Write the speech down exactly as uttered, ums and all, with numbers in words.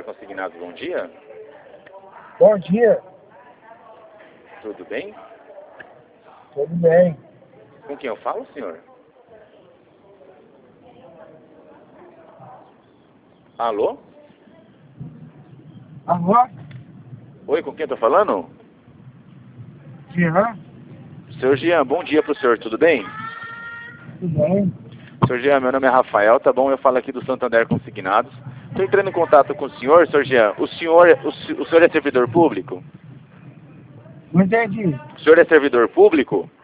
Consignados, bom dia. Bom dia. Tudo bem? Tudo bem. Com quem eu falo, senhor? Alô? Alô? Oi, com quem eu tô falando? Jean? Senhor Jean, bom dia pro senhor, tudo bem? Tudo bem. Senhor Jean, meu nome é Rafael, tá bom? Eu falo aqui do Santander Consignados. Estou entrando em contato com o senhor, senhor Jean. O senhor, o, se- o senhor é servidor público? Não entendi. O senhor é servidor público?